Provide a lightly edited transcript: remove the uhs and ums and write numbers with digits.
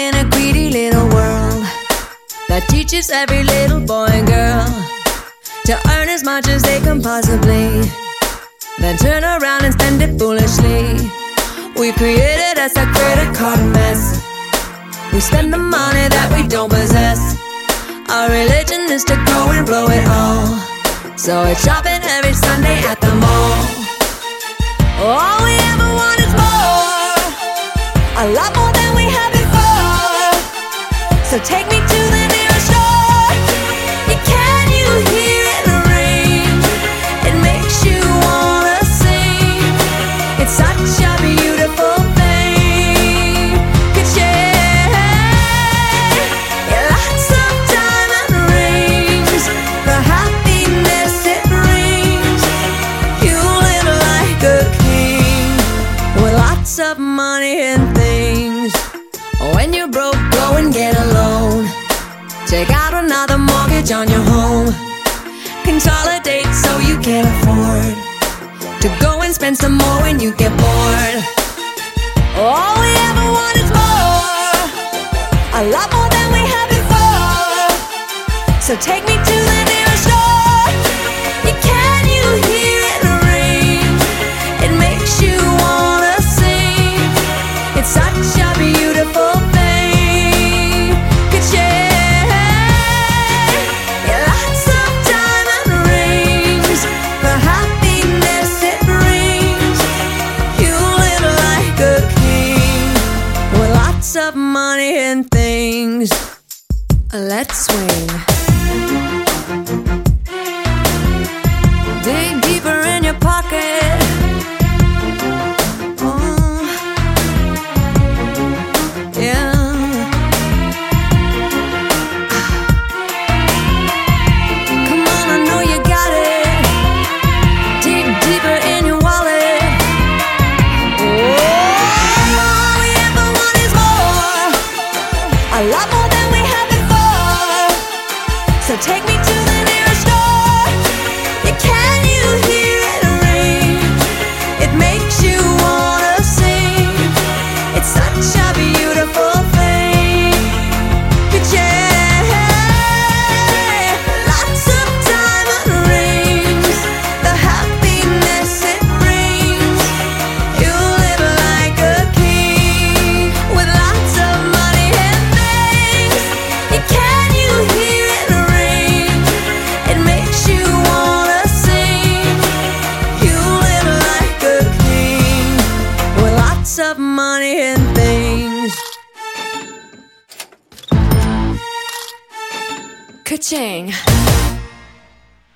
in a greedy little world that teaches every little boy and girl to earn as much as they can possibly, then turn around and spend it foolishly. We created us a credit card mess. We spend the money that we don't possess. Our religion is to go and blow it all, so it's shopping every Sunday at the mall. All we ever want is more, a lot more than we had before. So take me to the nearest shore. Can you hear it rain? It makes you wanna sing. It's such a beautiful thing. Ka-ching. Yeah, lots of diamond rings, the happiness it brings. You live like a king with lots of money and things. When you're broke, go and get a loan. Take out another mortgage on your home. Consolidate so you can afford to go and spend some more when you get bored. All we ever want is more, a lot more than we had before. So take me to the nearest shore. Can you hear it rain? It makes you wanna sing. It's such a beautiful thing. Ka-ching. Yeah, lots of diamond rings, the happiness it brings. You live like a king with lots of money and things. Let's swing. Dig deeper in your pocket. Oh, yeah. Come on, I know you got it. Dig deeper in your wallet. Oh, all we ever want is more, a lot more than we had before. So take me to the nearest door. Can you hear it rain? It makes you wanna sing. It's such a beautiful thing. Ka-ching. Lots of diamond rings, the happiness it brings. You live like a king with lots of money and things. Can you hear it rain? It makes you wanna sing. You live like a king with lots of money and things. Ka-ching.